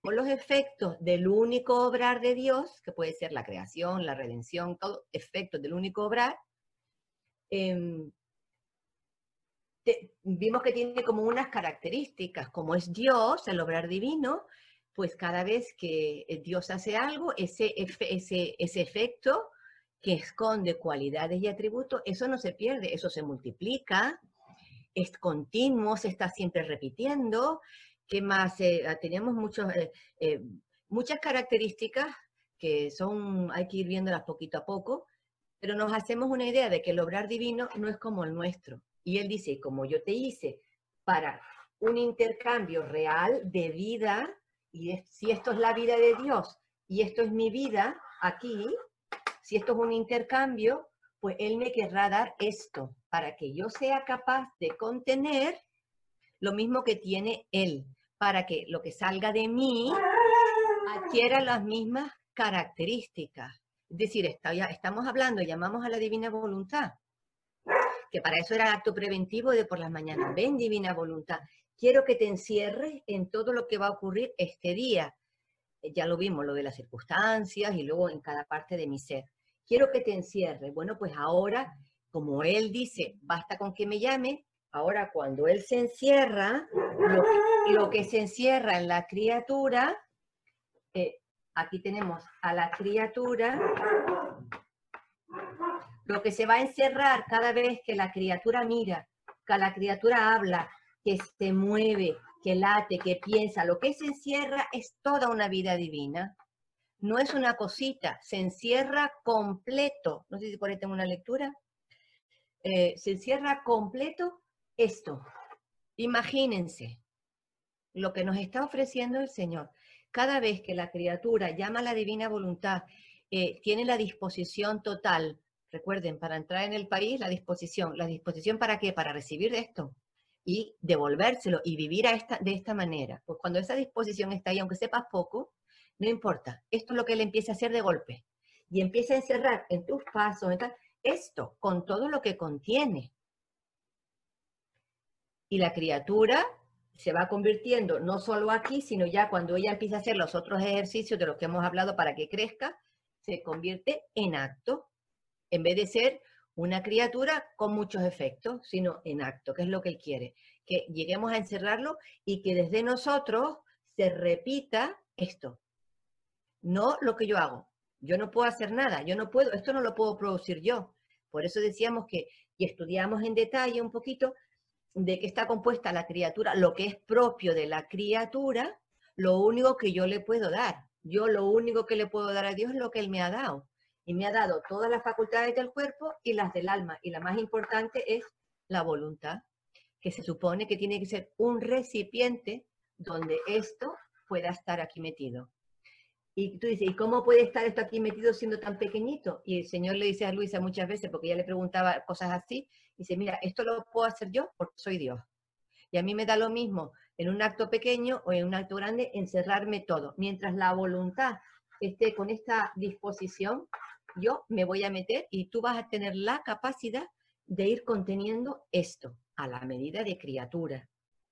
con los efectos del único obrar de Dios, que puede ser la creación, la redención, todo, efectos del único obrar, vimos que tiene como unas características, como es Dios, el obrar divino, pues cada vez que Dios hace algo, ese efecto que esconde cualidades y atributos, eso no se pierde, eso se multiplica, es continuo, se está siempre repitiendo. ¿Qué más? Tenemos muchas características que hay que ir viéndolas poquito a poco, pero nos hacemos una idea de que el obrar divino no es como el nuestro. Y él dice, como yo te hice para un intercambio real de vida, y si esto es la vida de Dios y esto es mi vida aquí, si esto es un intercambio, pues él me querrá dar esto para que yo sea capaz de contener lo mismo que tiene él, para que lo que salga de mí adquiera las mismas características. Es decir, estamos hablando, llamamos a la divina voluntad, que para eso era el acto preventivo de por las mañanas. Ven, divina voluntad, quiero que te encierres en todo lo que va a ocurrir este día. Ya lo vimos, lo de las circunstancias y luego en cada parte de mi ser. Quiero que te encierres. Bueno, pues ahora, como él dice, basta con que me llame, ahora cuando él se encierra, lo que se encierra en la criatura, aquí tenemos a la criatura, lo que se va a encerrar cada vez que la criatura mira, que la criatura habla, que se mueve, que late, que piensa, lo que se encierra es toda una vida divina. No es una cosita, se encierra completo. No sé si por ahí tengo una lectura. Se encierra completo esto. Imagínense lo que nos está ofreciendo el Señor. Cada vez que la criatura llama a la divina voluntad, tiene la disposición total. Recuerden, para entrar en el país, la disposición. ¿La disposición para qué? Para recibir esto y devolvérselo y vivir de esta manera. Pues cuando esa disposición está ahí, aunque sepas poco, no importa. Esto es lo que él empieza a hacer de golpe. Y empieza a encerrar en tus pasos, esto, con todo lo que contiene. Y la criatura se va convirtiendo no solo aquí, sino ya cuando ella empieza a hacer los otros ejercicios de los que hemos hablado para que crezca, se convierte en acto, en vez de ser una criatura con muchos efectos, sino en acto, que es lo que él quiere, que lleguemos a encerrarlo y que desde nosotros se repita esto, no lo que yo hago. Yo no puedo hacer nada, yo no puedo, esto no lo puedo producir yo. Por eso decíamos que, y estudiamos en detalle un poquito, de qué está compuesta la criatura, lo que es propio de la criatura, lo único que yo le puedo dar. Yo lo único que le puedo dar a Dios es lo que Él me ha dado. Y me ha dado todas las facultades del cuerpo y las del alma. Y la más importante es la voluntad, que se supone que tiene que ser un recipiente donde esto pueda estar aquí metido. Y tú dices, ¿y cómo puede estar esto aquí metido siendo tan pequeñito? Y el Señor le dice a Luisa muchas veces, porque ella le preguntaba cosas así, dice, mira, esto lo puedo hacer yo porque soy Dios. Y a mí me da lo mismo en un acto pequeño o en un acto grande encerrarme todo. Mientras la voluntad esté con esta disposición, yo me voy a meter y tú vas a tener la capacidad de ir conteniendo esto a la medida de criatura.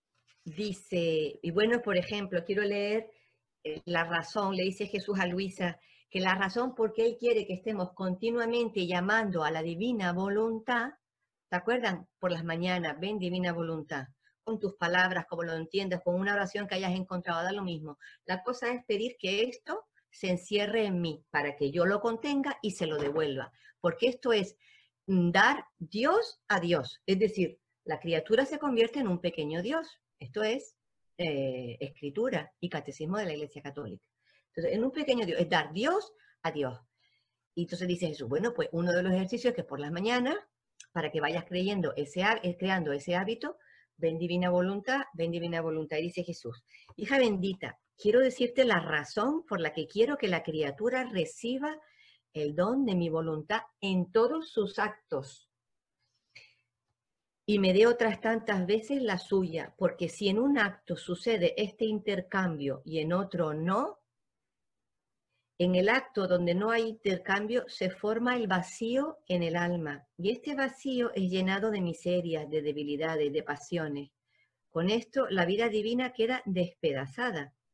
Dice, y bueno, por ejemplo, quiero leer la razón, le dice Jesús a Luisa, que la razón por qué Él quiere que estemos continuamente llamando a la divina voluntad, ¿te acuerdan? Por las mañanas, ven divina voluntad, con tus palabras, como lo entiendas, con una oración que hayas encontrado, da lo mismo. La cosa es pedir que esto se encierre en mí, para que yo lo contenga y se lo devuelva, porque esto es dar Dios a Dios, es decir, la criatura se convierte en un pequeño Dios, esto es escritura y catecismo de la Iglesia Católica. Entonces, en un pequeño Dios, es dar Dios a Dios. Y entonces dice Jesús, bueno, pues uno de los ejercicios es que por las mañanas, para que vayas creando ese hábito, ven divina voluntad, ven divina voluntad. Y dice Jesús, hija bendita, quiero decirte la razón por la que quiero que la criatura reciba el don de mi voluntad en todos sus actos. Y me dé otras tantas veces la suya, porque si en un acto sucede este intercambio y en otro no, en el acto donde no hay intercambio se forma el vacío en el alma, y este vacío es llenado de miserias, de debilidades, de pasiones. Con esto la vida divina queda despedazada.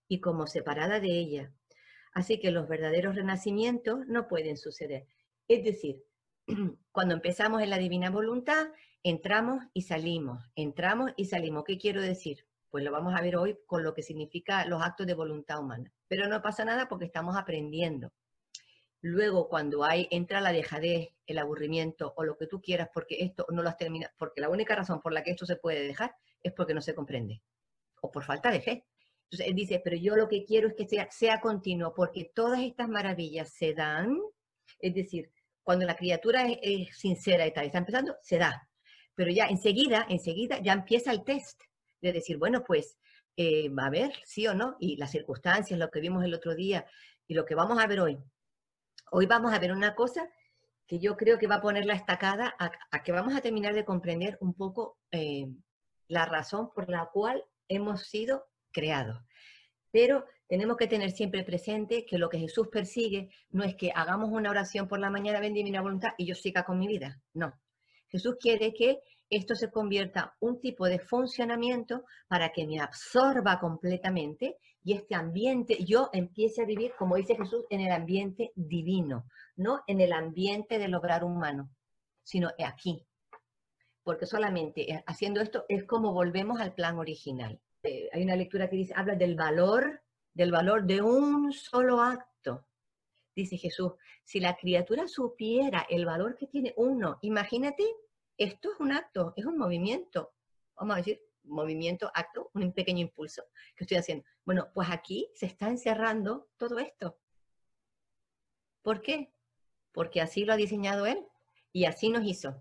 y como separada de ella. Así que los verdaderos renacimientos no pueden suceder. Es decir, cuando empezamos en la divina voluntad, entramos y salimos, entramos y salimos. ¿Qué quiero decir? Pues lo vamos a ver hoy con lo que significa los actos de voluntad humana. Pero no pasa nada porque estamos aprendiendo. Luego, cuando entra la dejadez, el aburrimiento o lo que tú quieras, porque esto no lo has terminado, porque la única razón por la que esto se puede dejar es porque no se comprende o por falta de fe. Entonces él dice, pero yo lo que quiero es que sea continuo, porque todas estas maravillas se dan, es decir, cuando la criatura es sincera y tal, está empezando, se da. Pero ya enseguida ya empieza el test de decir, bueno, pues, a ver, sí o no, y las circunstancias, lo que vimos el otro día y lo que vamos a ver hoy. Hoy vamos a ver una cosa que yo creo que va a poner la estacada a que vamos a terminar de comprender un poco la razón por la cual hemos sido creados. Pero tenemos que tener siempre presente que lo que Jesús persigue no es que hagamos una oración por la mañana, ven divina voluntad, y yo siga con mi vida. No. Jesús quiere que esto se convierta en un tipo de funcionamiento para que me absorba completamente y este ambiente, yo empiece a vivir, como dice Jesús, en el ambiente divino, no en el ambiente del obrar humano, sino aquí. Porque solamente haciendo esto es como volvemos al plan original. Hay una lectura que dice, habla del valor de un solo acto. Dice Jesús, si la criatura supiera el valor que tiene uno, imagínate, esto es un acto, es un movimiento. Vamos a decir, movimiento, acto, un pequeño impulso que estoy haciendo. Bueno, pues aquí se está encerrando todo esto. ¿Por qué? Porque así lo ha diseñado Él y así nos hizo.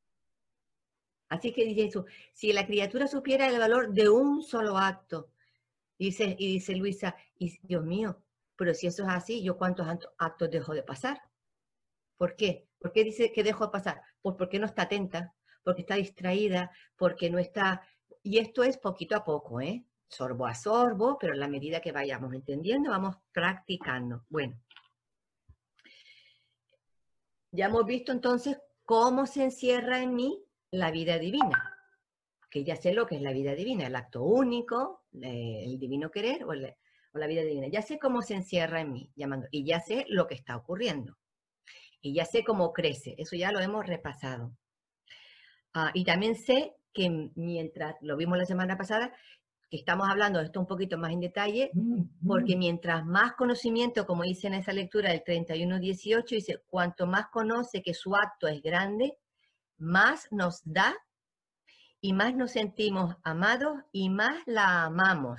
Así que dice Jesús, si la criatura supiera el valor de un solo acto, y dice Luisa, y Dios mío, pero si eso es así, ¿yo cuántos actos dejo de pasar? ¿Por qué? ¿Por qué dice que dejo de pasar? Pues porque no está atenta, porque está distraída, porque no está... Y esto es poquito a poco, ¿eh? Sorbo a sorbo, pero en la medida que vayamos entendiendo, vamos practicando. Bueno, ya hemos visto entonces cómo se encierra en mí la vida divina. Que ya sé lo que es la vida divina, el acto único, el divino querer o la vida divina. Ya sé cómo se encierra en mí, llamando, y ya sé lo que está ocurriendo. Y ya sé cómo crece, eso ya lo hemos repasado. Y también sé que mientras, lo vimos la semana pasada, que estamos hablando de esto un poquito más en detalle, porque mientras más conocimiento, como dice en esa lectura del 31:18, dice, cuanto más conoce que su acto es grande, más nos da y más nos sentimos amados y más la amamos.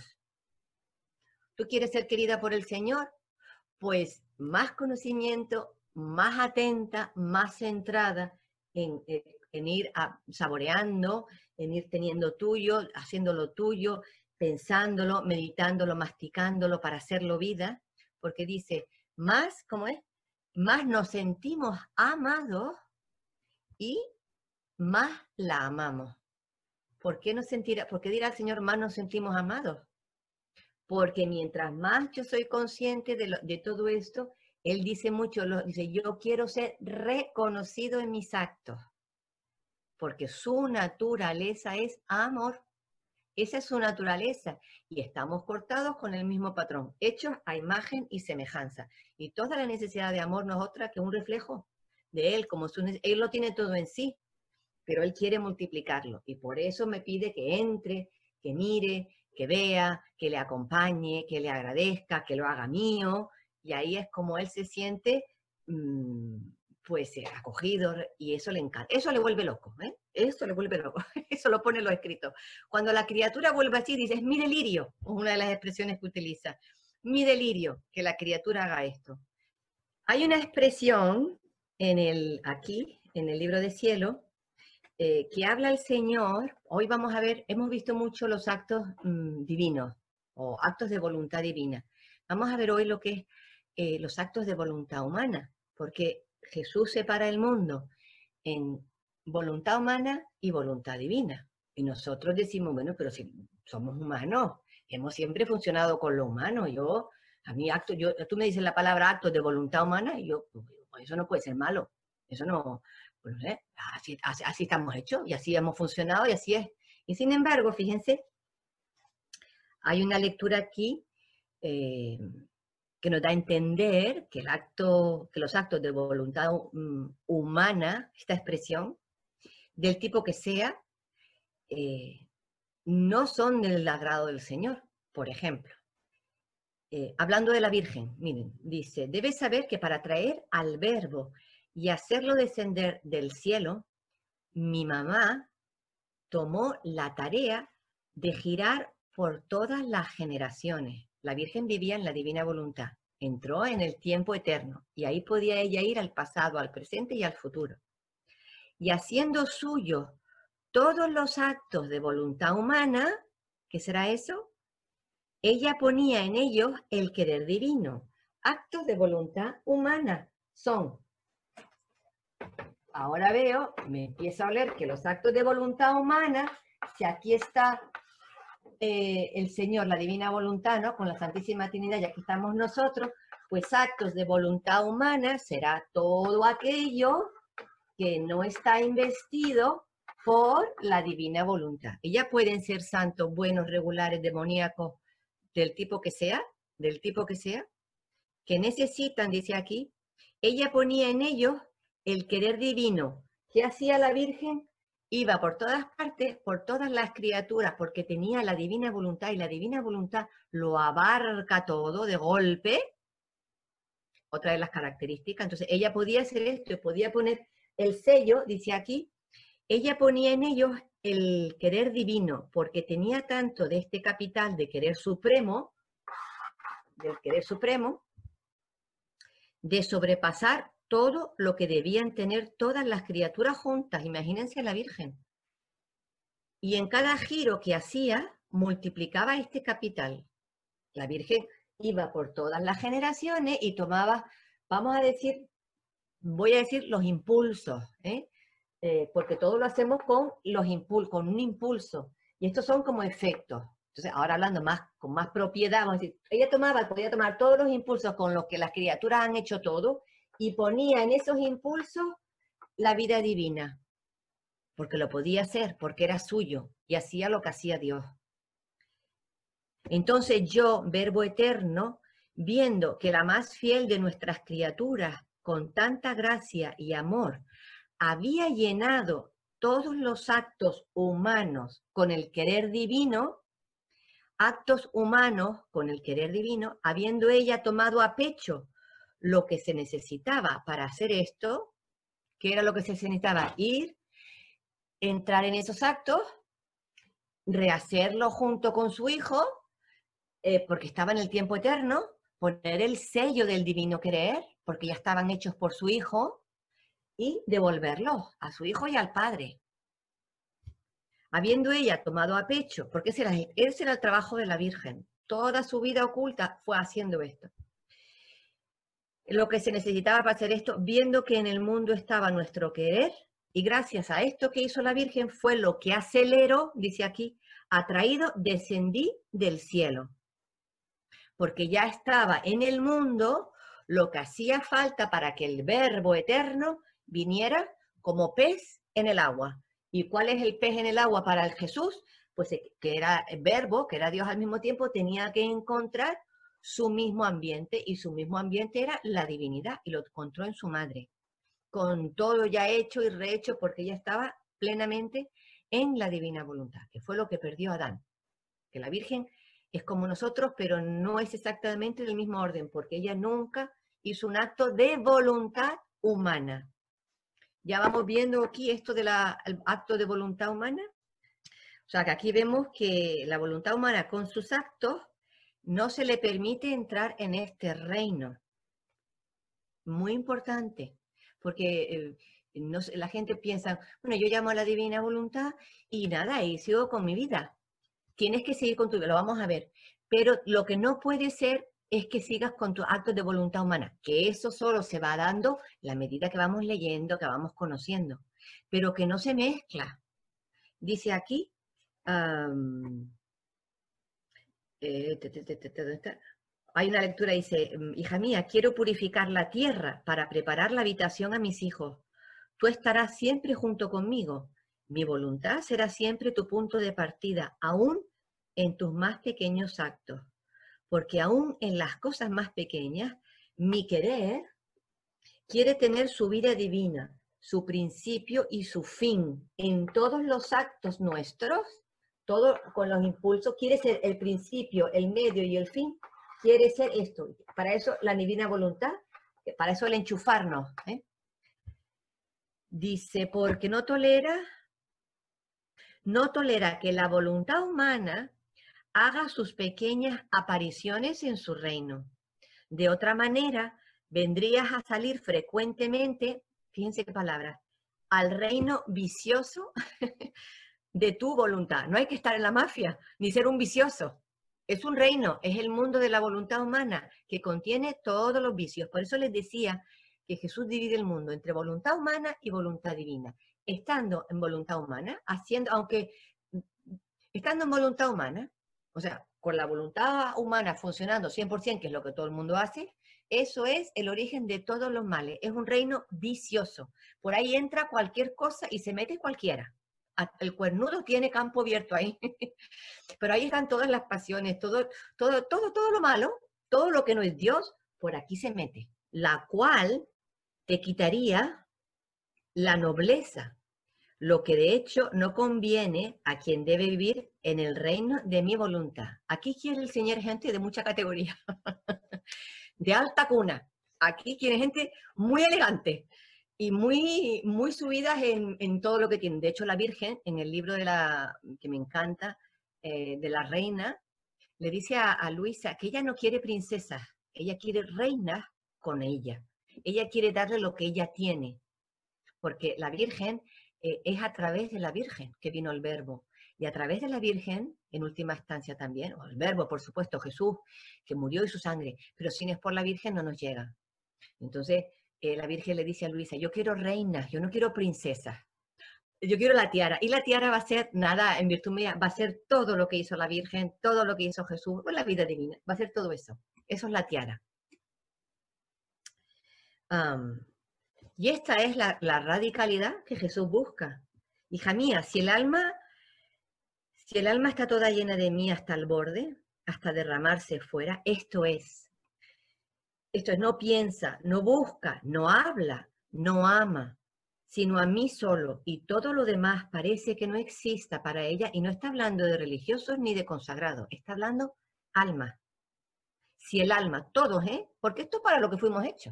¿Tú quieres ser querida por el Señor? Pues más conocimiento, más atenta, más centrada en ir saboreando, en ir teniendo tuyo, haciéndolo tuyo, pensándolo, meditándolo, masticándolo para hacerlo vida, porque dice, más, ¿cómo es? Más nos sentimos amados y más la amamos. ¿Por qué dirá el Señor más nos sentimos amados? Porque mientras más yo soy consciente de todo esto, Él dice mucho, dice, yo quiero ser reconocido en mis actos, porque su naturaleza es amor. Esa es su naturaleza. Y estamos cortados con el mismo patrón, hechos a imagen y semejanza. Y toda la necesidad de amor no es otra que un reflejo de Él, Él lo tiene todo en sí, pero Él quiere multiplicarlo. Y por eso me pide que entre, que mire, que vea, que le acompañe, que le agradezca, que lo haga mío. Y ahí es como Él se siente, pues, acogido, y eso le encanta. Eso le vuelve loco, ¿eh? Eso le vuelve loco. Eso lo pone en los escritos. Cuando la criatura vuelve así, dices, mi delirio, es una de las expresiones que utiliza. Mi delirio, que la criatura haga esto. Hay una expresión aquí, en el libro de cielo, que habla el Señor. Hoy vamos a ver, hemos visto mucho los actos divinos o actos de voluntad divina. Vamos a ver hoy lo que es los actos de voluntad humana, porque Jesús separa el mundo en voluntad humana y voluntad divina. Y nosotros decimos, bueno, pero si somos humanos, hemos siempre funcionado con lo humano. Tú me dices la palabra actos de voluntad humana y yo, pues, eso no puede ser malo. Eso no, pues no sé, así estamos hechos y así hemos funcionado y así es. Y sin embargo, fíjense, hay una lectura aquí que nos da a entender que los actos de voluntad humana, esta expresión, del tipo que sea, no son del agrado del Señor. Por ejemplo, hablando de la Virgen, miren, dice, debes saber que para traer al Verbo y hacerlo descender del cielo, mi mamá tomó la tarea de girar por todas las generaciones. La Virgen vivía en la divina voluntad, entró en el tiempo eterno y ahí podía ella ir al pasado, al presente y al futuro. Y haciendo suyo todos los actos de voluntad humana, ¿qué será eso? Ella ponía en ellos el querer divino. Actos de voluntad humana son, ahora veo, me empiezo a oler que los actos de voluntad humana, si aquí está el Señor, la divina voluntad, ¿no? Con la Santísima Trinidad, y aquí estamos nosotros, pues actos de voluntad humana será todo aquello que no está investido por la divina voluntad. Ellas pueden ser santos, buenos, regulares, demoníacos, del tipo que sea, que necesitan, dice aquí, ella ponía en ellos el querer divino. ¿Qué hacía la Virgen? Iba por todas partes, por todas las criaturas, porque tenía la divina voluntad y la divina voluntad lo abarca todo de golpe. Otra de las características. Entonces, ella podía hacer esto y podía poner el sello, dice aquí, ella ponía en ellos el querer divino, porque tenía tanto de este capital de querer supremo, del querer supremo, de sobrepasar todo lo que debían tener todas las criaturas juntas. Imagínense a la Virgen. Y en cada giro que hacía, multiplicaba este capital. La Virgen iba por todas las generaciones y tomaba, vamos a decir, voy a decir los impulsos, porque todo lo hacemos con con un impulso. Y estos son como efectos. Entonces, ahora hablando con más propiedad, vamos a decir, ella podía tomar todos los impulsos con los que las criaturas han hecho todo y ponía en esos impulsos la vida divina, porque lo podía hacer, porque era suyo y hacía lo que hacía Dios. Entonces yo, Verbo eterno, viendo que la más fiel de nuestras criaturas, con tanta gracia y amor, había llenado todos los actos humanos con el querer divino, actos humanos con el querer divino, habiendo ella tomado a pecho lo que se necesitaba para hacer esto, ¿qué era lo que se necesitaba? Entrar en esos actos, rehacerlo junto con su hijo, porque estaba en el tiempo eterno, poner el sello del divino querer, porque ya estaban hechos por su hijo, y devolverlos a su hijo y al padre. Habiendo ella tomado a pecho, porque ese era el trabajo de la Virgen, toda su vida oculta fue haciendo esto. Lo que se necesitaba para hacer esto, viendo que en el mundo estaba nuestro querer, y gracias a esto que hizo la Virgen fue lo que aceleró, dice aquí, atraído, descendí del cielo. Porque ya estaba en el mundo lo que hacía falta para que el Verbo eterno viniera como pez en el agua. ¿Y cuál es el pez en el agua para el Jesús? Pues que era el Verbo, que era Dios al mismo tiempo, tenía que encontrar su mismo ambiente, y su mismo ambiente era la divinidad, y lo encontró en su madre, con todo ya hecho y rehecho, porque ella estaba plenamente en la divina voluntad, que fue lo que perdió Adán. Que la Virgen es como nosotros, pero no es exactamente del mismo orden, porque ella nunca hizo un acto de voluntad humana. Ya vamos viendo aquí esto del acto de voluntad humana. O sea, que aquí vemos que la voluntad humana con sus actos no se le permite entrar en este reino. Muy importante, porque no, la gente piensa, bueno, yo llamo a la divina voluntad y nada, y sigo con mi vida. Tienes que seguir con tu vida, lo vamos a ver. Pero lo que no puede ser es que sigas con tus actos de voluntad humana, que eso solo se va dando la medida que vamos leyendo, que vamos conociendo, pero que no se mezcla. Dice aquí, hay una lectura, dice, hija mía, quiero purificar la tierra para preparar la habitación a mis hijos. Tú estarás siempre junto conmigo. Mi voluntad será siempre tu punto de partida, aún en tus más pequeños actos. porque aún en las cosas más pequeñas, mi querer quiere tener su vida divina, su principio y su fin. En todos los actos nuestros, todo con los impulsos, quiere ser el principio, el medio y el fin, quiere ser esto. Para eso la divina voluntad, para eso el enchufarnos. Dice, porque no tolera que la voluntad humana haga sus pequeñas apariciones en su reino. De otra manera, vendrías a salir frecuentemente, fíjense qué palabra, al reino vicioso de tu voluntad. No hay que estar en la mafia, ni ser un vicioso. Es un reino, es el mundo de la voluntad humana, que contiene todos los vicios. Por eso les decía que Jesús divide el mundo entre voluntad humana y voluntad divina. Estando en voluntad humana, estando en voluntad humana, o sea, con la voluntad humana funcionando 100%, que es lo que todo el mundo hace, eso es el origen de todos los males. Es un reino vicioso. Por ahí entra cualquier cosa y se mete cualquiera. El cuernudo tiene campo abierto ahí. Pero ahí están todas las pasiones, todo lo malo, todo lo que no es Dios, por aquí se mete. La cual te quitaría la nobleza, lo que de hecho no conviene a quien debe vivir en el reino de mi voluntad. Aquí quiere el Señor gente de mucha categoría, de alta cuna. Aquí quiere gente muy elegante y muy, muy subidas en todo lo que tienen. De hecho, la Virgen, en el libro que me encanta, de la reina, le dice a Luisa que ella no quiere princesas, ella quiere reinas con ella. Ella quiere darle lo que ella tiene, porque la Virgen es a través de la Virgen que vino el Verbo. Y a través de la Virgen, en última instancia también, o el Verbo, por supuesto, Jesús, que murió y su sangre, pero si no es por la Virgen no nos llega. Entonces, la Virgen le dice a Luisa, yo quiero reinas, yo no quiero princesas. Yo quiero la tiara. Y la tiara va a ser, nada, en virtud mía, va a ser todo lo que hizo la Virgen, todo lo que hizo Jesús, pues la vida divina. Va a ser todo eso. Eso es la tiara. Y esta es la radicalidad que Jesús busca. Hija mía, si el alma está toda llena de mí hasta el borde, hasta derramarse fuera, esto es, no piensa, no busca, no habla, no ama, sino a mí solo, y todo lo demás parece que no exista para ella, y no está hablando de religiosos ni de consagrados, está hablando alma. Si el alma, todos, porque esto es para lo que fuimos hechos.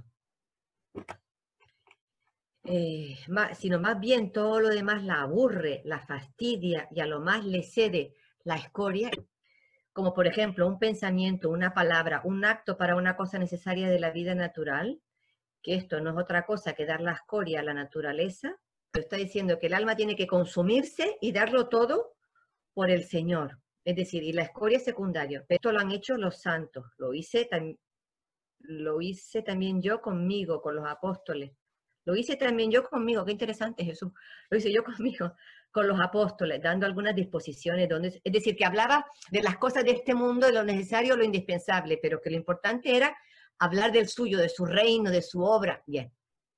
Sino más bien todo lo demás la aburre, la fastidia y a lo más le cede la escoria, como por ejemplo un pensamiento, una palabra, un acto para una cosa necesaria de la vida natural, que esto no es otra cosa que dar la escoria a la naturaleza, pero está diciendo que el alma tiene que consumirse y darlo todo por el Señor. Es decir, y la escoria es secundaria. Esto lo han hecho los santos, lo hice también yo conmigo, con los apóstoles. Lo hice también yo conmigo, qué interesante Jesús. Lo hice yo conmigo, con los apóstoles, dando algunas disposiciones. Es decir, que hablaba de las cosas de este mundo, de lo necesario, lo indispensable, pero que lo importante era hablar del suyo, de su reino, de su obra. Bien.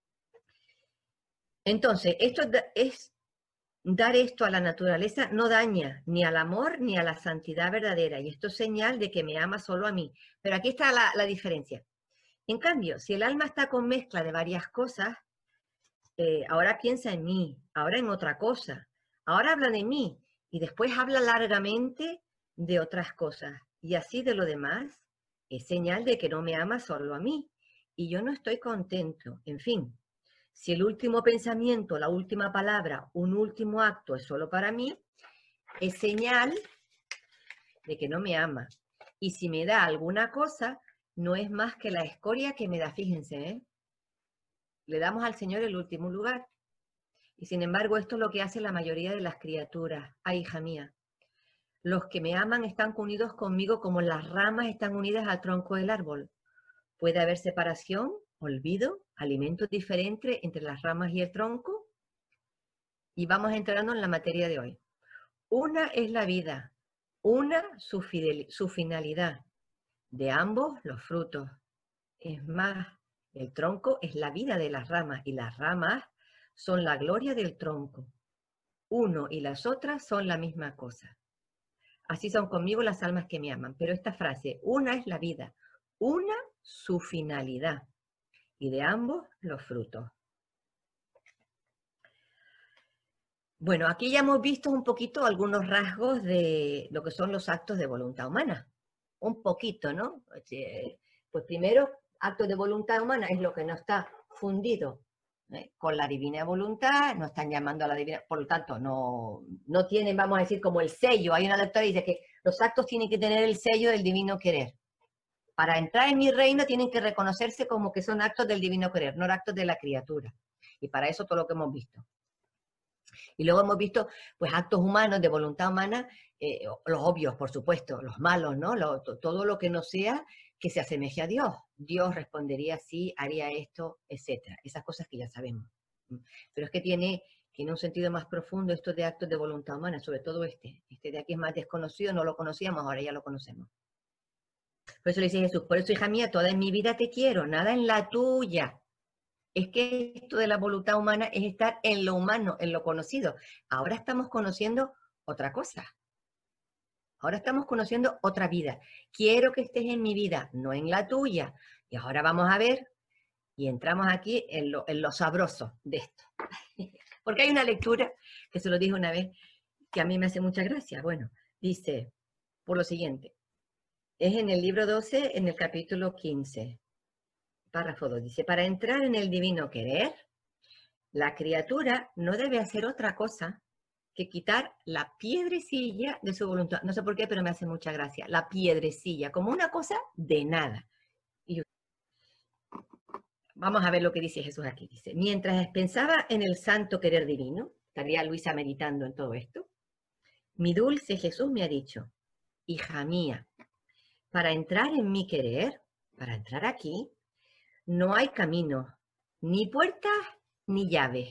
Entonces, esto es dar esto a la naturaleza no daña ni al amor ni a la santidad verdadera. Y esto es señal de que me ama solo a mí. Pero aquí está la diferencia. En cambio, si el alma está con mezcla de varias cosas, ahora piensa en mí, ahora en otra cosa, ahora habla de mí y después habla largamente de otras cosas. Y así de lo demás, es señal de que no me ama solo a mí. Y yo no estoy contento. En fin, si el último pensamiento, la última palabra, un último acto es solo para mí, es señal de que no me ama. Y si me da alguna cosa, no es más que la escoria que me da, fíjense, le damos al Señor el último lugar. Y sin embargo, esto es lo que hace la mayoría de las criaturas. Ay, hija mía, los que me aman están unidos conmigo como las ramas están unidas al tronco del árbol. Puede haber separación, olvido, alimentos diferentes entre las ramas y el tronco. Y vamos entrando en la materia de hoy. Una es la vida, una su finalidad. De ambos los frutos. Es más, el tronco es la vida de las ramas y las ramas son la gloria del tronco. Uno y las otras son la misma cosa. así son conmigo las almas que me aman. Pero esta frase, una es la vida, una su finalidad, y de ambos los frutos. Bueno, aquí ya hemos visto un poquito algunos rasgos de lo que son los actos de voluntad humana. Un poquito, ¿no? Pues primero, actos de voluntad humana es lo que no está fundido con la divina voluntad, no están llamando a la divina, por lo tanto, no tienen, vamos a decir, como el sello. Hay una lectora que dice que los actos tienen que tener el sello del divino querer. Para entrar en mi reino tienen que reconocerse como que son actos del divino querer, no actos de la criatura. Y para eso todo lo que hemos visto. Y luego hemos visto, pues, actos humanos, de voluntad humana, los obvios, por supuesto, los malos, ¿no? Todo lo que no sea que se asemeje a Dios. Dios respondería así, haría esto, etcétera. Esas cosas que ya sabemos. Pero es que tiene un sentido más profundo esto de actos de voluntad humana, sobre todo este. Este de aquí es más desconocido, no lo conocíamos, ahora ya lo conocemos. Por eso le dice Jesús, por eso, hija mía, toda en mi vida te quiero, nada en la tuya. Es que esto de la voluntad humana es estar en lo humano, en lo conocido. Ahora estamos conociendo otra cosa. Ahora estamos conociendo otra vida. Quiero que estés en mi vida, no en la tuya. Y ahora vamos a ver, y entramos aquí en lo sabroso de esto. Porque hay una lectura, que se lo dije una vez, que a mí me hace mucha gracia. Bueno, dice, por lo siguiente, es en el libro 12, en el capítulo 15. Párrafo 2, dice, para entrar en el divino querer, la criatura no debe hacer otra cosa que quitar la piedrecilla de su voluntad. No sé por qué, pero me hace mucha gracia. La piedrecilla, como una cosa de nada. Y vamos a ver lo que dice Jesús aquí. Dice, mientras pensaba en el santo querer divino, estaría Luisa meditando en todo esto, mi dulce Jesús me ha dicho, hija mía, para entrar en mi querer, para entrar aquí, no hay camino, ni puertas, ni llaves.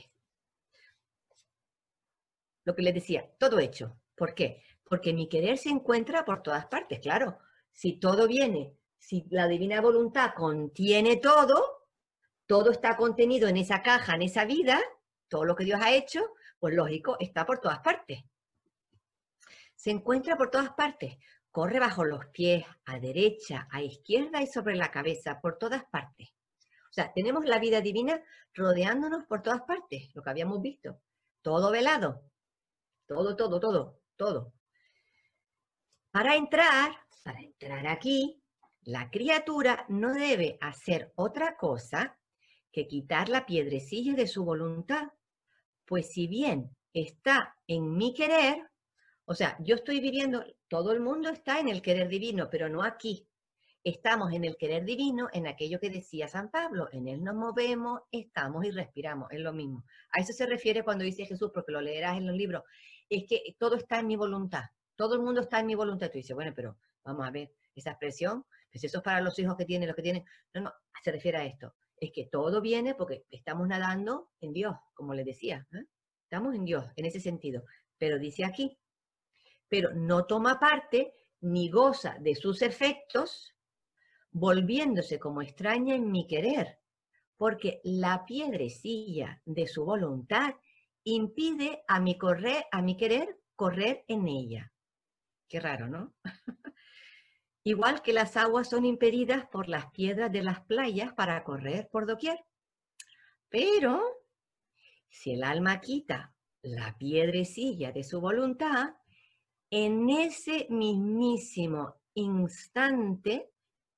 Lo que les decía, todo hecho. ¿Por qué? Porque mi querer se encuentra por todas partes, claro. Si todo viene, si la divina voluntad contiene todo, todo está contenido en esa caja, en esa vida, todo lo que Dios ha hecho, pues lógico, está por todas partes. Se encuentra por todas partes. Corre bajo los pies, a derecha, a izquierda y sobre la cabeza, por todas partes. O sea, tenemos la vida divina rodeándonos por todas partes, lo que habíamos visto. Todo velado. Todo. Para entrar aquí, la criatura no debe hacer otra cosa que quitar la piedrecilla de su voluntad. Pues si bien está en mi querer, o sea, yo estoy viviendo, todo el mundo está en el querer divino, pero no aquí. Estamos en el querer divino, en aquello que decía San Pablo, en él nos movemos, estamos y respiramos, es lo mismo. A eso se refiere cuando dice Jesús, porque lo leerás en los libros, es que todo está en mi voluntad, todo el mundo está en mi voluntad. Tú dices, bueno, pero vamos a ver, esa expresión, pues eso es para los hijos que tienen, los que tienen, no, se refiere a esto, es que todo viene porque estamos nadando en Dios, como les decía, estamos en Dios, en ese sentido, pero dice aquí, pero no toma parte ni goza de sus efectos, volviéndose como extraña en mi querer, porque la piedrecilla de su voluntad impide a mi querer correr en ella. Qué raro, ¿no? Igual que las aguas son impedidas por las piedras de las playas para correr por doquier. Pero si el alma quita la piedrecilla de su voluntad, en ese mismísimo instante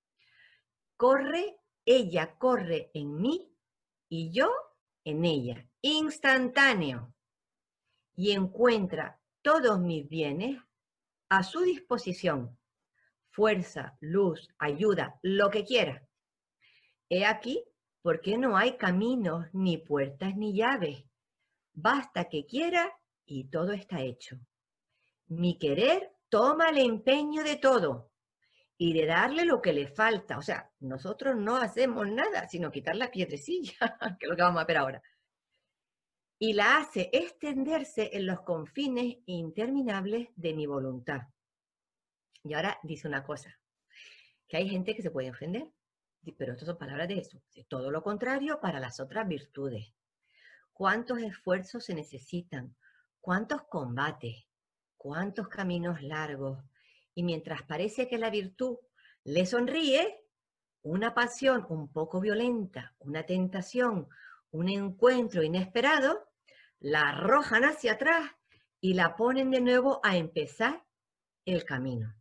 ella corre en mí y yo en ella, instantáneo, y encuentra todos mis bienes a su disposición, fuerza, luz, ayuda, lo que quiera. He aquí por qué no hay caminos, ni puertas, ni llaves. Basta que quiera y todo está hecho. Mi querer toma el empeño de todo y de darle lo que le falta. O sea, nosotros no hacemos nada, sino quitar la piedrecilla, que es lo que vamos a ver ahora. Y la hace extenderse en los confines interminables de mi voluntad. Y ahora dice una cosa, que hay gente que se puede ofender, pero estas son palabras de Jesús. Todo lo contrario para las otras virtudes. ¿Cuántos esfuerzos se necesitan? ¿Cuántos combates? cuántos caminos largos. Y mientras parece que la virtud le sonríe, una pasión un poco violenta, una tentación, un encuentro inesperado, la arrojan hacia atrás y la ponen de nuevo a empezar el camino.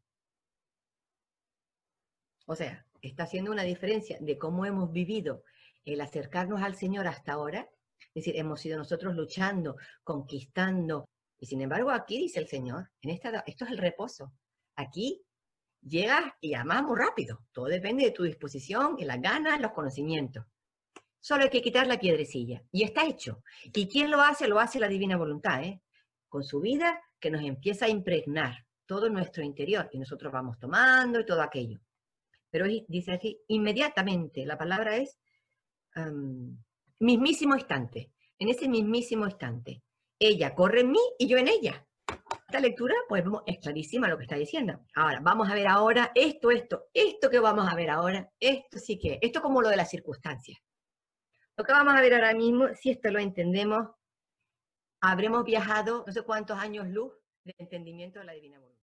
O sea, está haciendo una diferencia de cómo hemos vivido el acercarnos al Señor hasta ahora. Es decir, hemos ido nosotros luchando, conquistando. Y sin embargo, aquí dice el Señor, esto es el reposo. Aquí llegas y amas muy rápido. Todo depende de tu disposición, de las ganas, los conocimientos. Solo hay que quitar la piedrecilla. Y está hecho. ¿Y quién lo hace? Lo hace la divina voluntad, ¿eh? Con su vida que nos empieza a impregnar todo nuestro interior. Y nosotros vamos tomando y todo aquello. Pero dice aquí, inmediatamente, la palabra es mismísimo instante. En ese mismísimo instante. Ella corre en mí y yo en ella. Esta lectura, pues es clarísima lo que está diciendo. Ahora, vamos a ver ahora esto que vamos a ver ahora, esto sí que, esto como lo de las circunstancias. Lo que vamos a ver ahora mismo, si esto lo entendemos, habremos viajado no sé cuántos años luz de entendimiento de la divina voluntad.